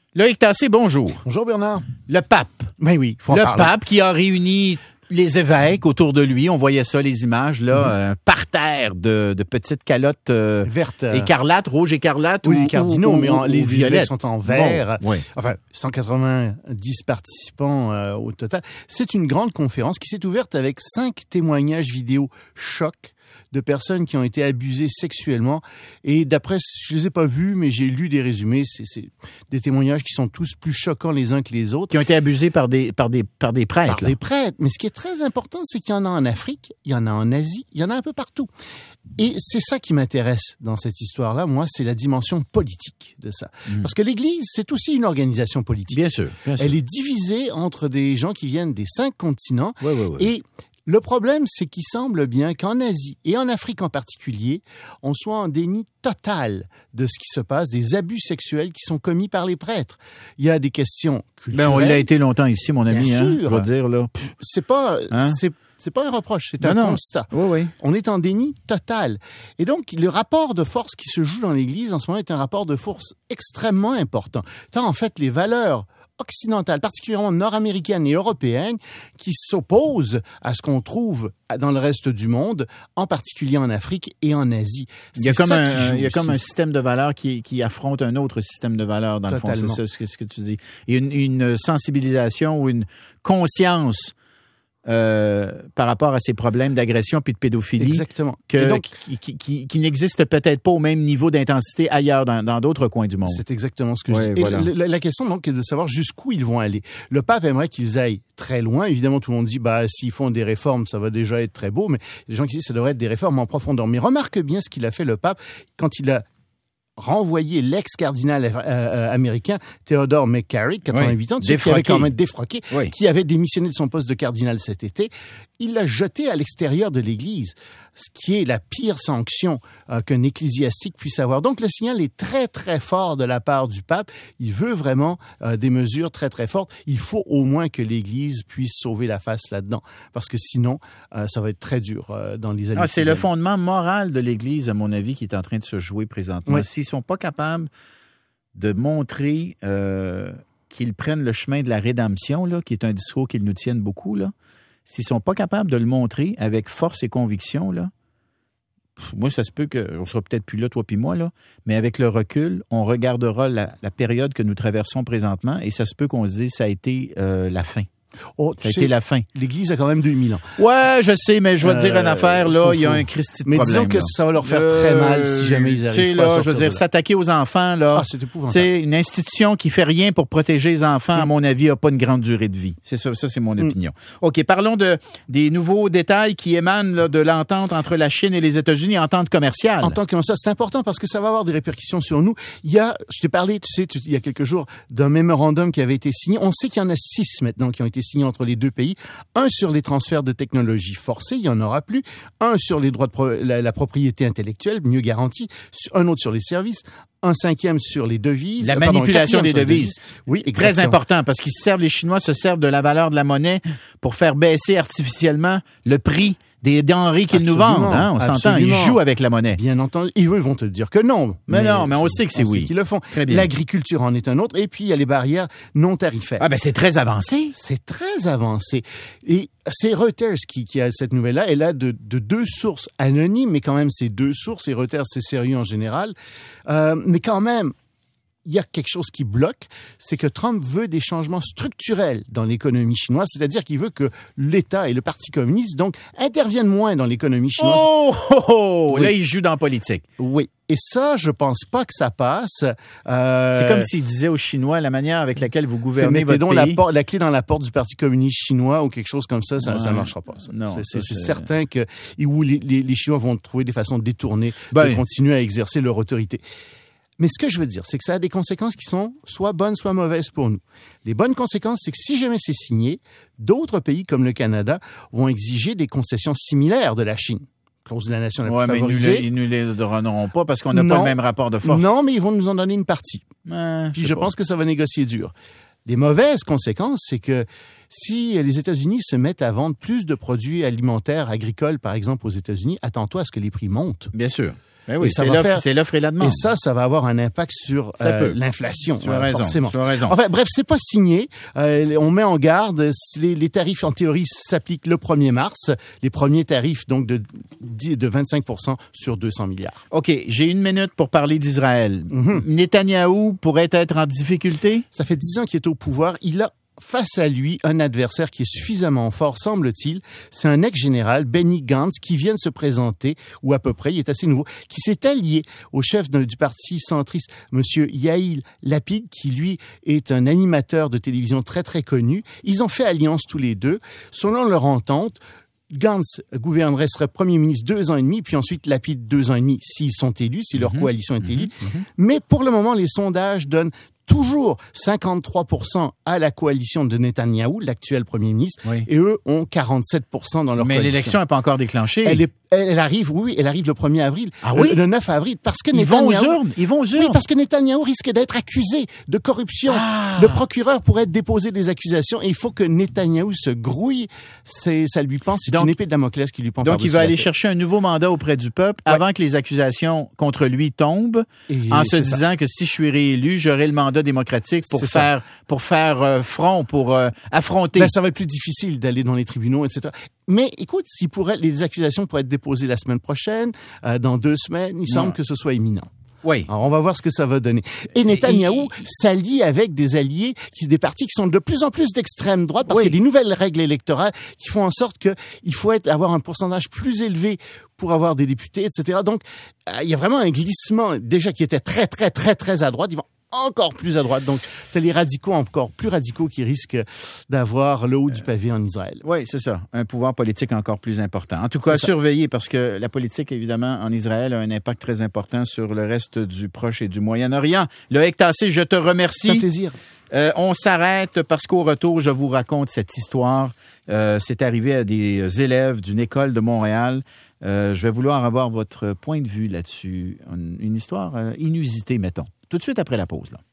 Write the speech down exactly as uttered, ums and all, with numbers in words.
Loïc Tassé, bonjour. Bonjour Bernard. Le pape. Ben oui, faut en Le parler. pape qui a réuni les évêques autour de lui. On voyait ça, les images, là, mm-hmm. euh, par terre de, de petites calottes euh, vertes. Euh... écarlates, rouges écarlates. Oui, ou, les cardinaux, ou, mais en, ou, les ou évêques sont en vert. Bon, oui. Enfin, cent quatre-vingt-dix participants euh, au total. C'est une grande conférence qui s'est ouverte avec cinq témoignages vidéo chocs de personnes qui ont été abusées sexuellement. Et d'après, je les ai pas vus, mais j'ai lu des résumés. C'est, c'est des témoignages qui sont tous plus choquants les uns que les autres. Qui ont été abusés par des, par des, par des prêtres. Par là. des prêtres. Mais ce qui est très important, c'est qu'il y en a en Afrique, il y en a en Asie, il y en a un peu partout. Et c'est ça qui m'intéresse dans cette histoire-là, moi, c'est la dimension politique de ça. Mmh. Parce que l'Église, c'est aussi une organisation politique. Bien sûr, bien sûr. Elle est divisée entre des gens qui viennent des cinq continents. Oui, oui, oui. Et le problème, c'est qu'il semble bien qu'en Asie, et en Afrique en particulier, on soit en déni total de ce qui se passe, des abus sexuels qui sont commis par les prêtres. Il y a des questions culturelles. Ben, on l'a été longtemps ici, mon ami, bien hein, sûr. on va dire, là. C'est pas... Hein? C'est, c'est pas un reproche, c'est un non, constat. Non. Oui, oui. On est en déni total. Et donc, le rapport de force qui se joue dans l'Église en ce moment est un rapport de force extrêmement important. Tant, en fait, les valeurs occidentales, particulièrement nord-américaines et européennes, qui s'opposent à ce qu'on trouve dans le reste du monde, en particulier en Afrique et en Asie. C'est il y a comme un, il y a comme un système de valeurs qui, qui affronte un autre système de valeurs, dans Totalement. le fond. C'est ça ce que tu dis. Il y a une, une sensibilisation ou une conscience Euh, par rapport à ces problèmes d'agression puis de pédophilie. Exactement. Que, donc, qui, qui, qui, qui n'existent peut-être pas au même niveau d'intensité ailleurs dans, dans d'autres coins du monde. C'est exactement ce que ouais, je dis. Voilà. Et la, la question, donc, est de savoir jusqu'où ils vont aller. Le pape aimerait qu'ils aillent très loin. Évidemment, tout le monde dit, bah, s'ils font des réformes, ça va déjà être très beau, mais les gens qui disent, ça devrait être des réformes en profondeur. Mais remarque bien ce qu'il a fait, le pape, quand il a renvoyé l'ex-cardinal euh, américain Theodore McCarrick, quatre-vingt-huit oui. ans, qui avait quand même défroqué, oui. qui avait démissionné de son poste de cardinal cet été. Il l'a jeté à l'extérieur de l'Église, ce qui est la pire sanction euh, qu'un ecclésiastique puisse avoir. Donc, le signal est très, très fort de la part du pape. Il veut vraiment euh, des mesures très, très fortes. Il faut au moins que l'Église puisse sauver la face là-dedans, parce que sinon, euh, ça va être très dur euh, dans les années. Ah, c'est le fondement moral de l'Église, à mon avis, qui est en train de se jouer présentement. Oui. S'ils ne sont pas capables de montrer euh, qu'ils prennent le chemin de la rédemption, là, qui est un discours qu'ils nous tiennent beaucoup, là, s'ils ne sont pas capables de le montrer avec force et conviction, là, moi, ça se peut qu'on ne sera peut-être plus là, toi puis moi, là, mais avec le recul, on regardera la, la période que nous traversons présentement et ça se peut qu'on se dise que ça a été euh, la fin. Oh, ça a sais, été la fin. L'Église a quand même deux mille ans. Ouais, je sais, mais je vais te dire euh, une affaire, là, il y a un Christi de mais problème. Mais disons que là. ça va leur faire euh, très mal si jamais ils arrivent pas là, à sortir je veux dire, s'attaquer aux enfants, là. Ah, c'est épouvantable. C'est une institution qui fait rien pour protéger les enfants, mm. à mon avis, n'a pas une grande durée de vie. C'est ça, ça c'est mon mm. opinion. OK, parlons de des nouveaux détails qui émanent là, de l'entente entre la Chine et les États-Unis, entente commerciale. Entente commerciale, c'est important parce que ça va avoir des répercussions sur nous. Il y a, je t'ai parlé, tu sais, tu, il y a quelques jours, d'un mémorandum qui avait été signé. On sait qu'il y en a six maintenant qui ont été signés entre les deux pays. Un sur les transferts de technologies forcés, il n'y en aura plus. Un sur les droits de pro- la, la propriété intellectuelle, mieux garantie. Un autre sur les services. Un cinquième sur les devises. La pardon, manipulation des devises. devises. Oui, exactement. Très important parce qu'ils se servent, les Chinois se servent de la valeur de la monnaie pour faire baisser artificiellement le prix des denrées qu'ils absolument, nous vendent. Hein? On absolument. s'entend, ils jouent avec la monnaie. Bien entendu. Ils vont te dire que non. Mais, mais non, mais on sait que c'est on oui. Sait qu'ils le font. Très bien. L'agriculture en est un autre. Et puis, il y a les barrières non tarifaires. Ah ben c'est très avancé. C'est très avancé. Et c'est Reuters qui, qui a cette nouvelle-là. Elle a de, de deux sources anonymes, mais quand même, c'est deux sources. Et Reuters, c'est sérieux en général. Euh, mais quand même, il y a quelque chose qui bloque, c'est que Trump veut des changements structurels dans l'économie chinoise, c'est-à-dire qu'il veut que l'État et le Parti communiste, donc, interviennent moins dans l'économie chinoise. Oh, oh, oh! Oui. Là, il joue dans la politique. Oui. Et ça, je pense pas que ça passe. Euh, c'est comme s'il disait aux Chinois la manière avec laquelle vous gouvernez votre donc pays. La, por- la clé dans la porte du Parti communiste chinois ou quelque chose comme ça, ça, ouais. ça marchera pas. Ça. Non, c'est, ça, c'est, c'est c'est certain que où les, les, les Chinois vont trouver des façons détournées ben, de continuer à exercer leur autorité. Mais ce que je veux dire, c'est que ça a des conséquences qui sont soit bonnes, soit mauvaises pour nous. Les bonnes conséquences, c'est que si jamais c'est signé, d'autres pays comme le Canada vont exiger des concessions similaires de la Chine. Clause de la nation la plus ouais, favorisée. Mais ils ne les donneront pas parce qu'on n'a pas le même rapport de force. Non, mais ils vont nous en donner une partie. Euh, Puis je, je pas. pense que ça va négocier dur. Les mauvaises conséquences, c'est que si les États-Unis se mettent à vendre plus de produits alimentaires, agricoles, par exemple, aux États-Unis, attends-toi à ce que les prix montent. Bien sûr. Ben oui, et ça c'est va l'offre, faire... c'est l'offre et la demande. Et ça, ça va avoir un impact sur euh, l'inflation. Tu as euh, raison. Forcément. Tu as raison. Enfin, bref, c'est pas signé. Euh, on met en garde. Les, les tarifs, en théorie, s'appliquent le premier mars. Les premiers tarifs, donc, de, de vingt-cinq pour cent sur deux cents milliards. OK, j'ai une minute pour parler d'Israël. Mm-hmm. Netanyahou pourrait être en difficulté? Ça fait dix ans qu'il est au pouvoir. Il a face à lui un adversaire qui est suffisamment fort, semble-t-il. C'est un ex-général, Benny Gantz, qui vient de se présenter, ou à peu près, il est assez nouveau, qui s'est allié au chef de, du parti centriste, Monsieur Yair Lapid, qui lui est un animateur de télévision très très connu. Ils ont fait alliance tous les deux. Selon leur entente, Gantz gouvernerait, serait premier ministre deux ans et demi, puis ensuite Lapid deux ans et demi s'ils sont élus, si leur mmh, coalition est élue. Mmh, mmh. Mais pour le moment, les sondages donnent toujours cinquante-trois pour cent à la coalition de Netanyahou, l'actuel premier ministre, oui. Et eux ont quarante-sept pour cent dans leur Mais coalition. Mais l'élection n'est pas encore déclenchée. Elle, est, elle arrive, oui, elle arrive le premier avril, ah oui? le, le neuf avril, parce que Ils Netanyahou... vont aux urnes, ils vont aux urnes. Oui, parce que Netanyahou risque d'être accusé de corruption. Ah. Le procureur pourrait déposer des accusations et il faut que Netanyahou se grouille. C'est, ça lui pense, c'est donc, une épée de Damoclès qui lui pend Donc, il va aller tête. chercher un nouveau mandat auprès du peuple ouais. avant que les accusations contre lui tombent, et en se disant ça. que si je suis réélu, j'aurai le mandat démocratique pour Pour faire, pour faire euh, front, pour euh, affronter. Ben, ça va être plus difficile d'aller dans les tribunaux, et cetera. Mais écoute, s'il pourrait, les accusations pourraient être déposées la semaine prochaine, euh, dans deux semaines, il ouais. semble que ce soit imminent. Oui. Alors, on va voir ce que ça va donner. Et Netanyahou et, et, s'allie avec des alliés, qui, des partis qui sont de plus en plus d'extrême droite, parce oui. qu'il y a des nouvelles règles électorales qui font en sorte qu'il faut être, avoir un pourcentage plus élevé pour avoir des députés, et cetera. Donc, euh, il y a vraiment un glissement, déjà qui était très, très, très, très à droite. Ils vont encore plus à droite. Donc, c'est les radicaux encore plus radicaux qui risquent d'avoir le haut du pavé en Israël. Oui, c'est ça. Un pouvoir politique encore plus important. En tout cas, à surveiller, parce que la politique, évidemment, en Israël a un impact très important sur le reste du Proche et du Moyen-Orient. Loïc Tassé, je te remercie. C'est un plaisir. Euh, on s'arrête parce qu'au retour, je vous raconte cette histoire. Euh, c'est arrivé à des élèves d'une école de Montréal. Euh, je vais vouloir avoir votre point de vue là-dessus. Une, une histoire euh, inusitée, mettons. Tout de suite après la pause, là.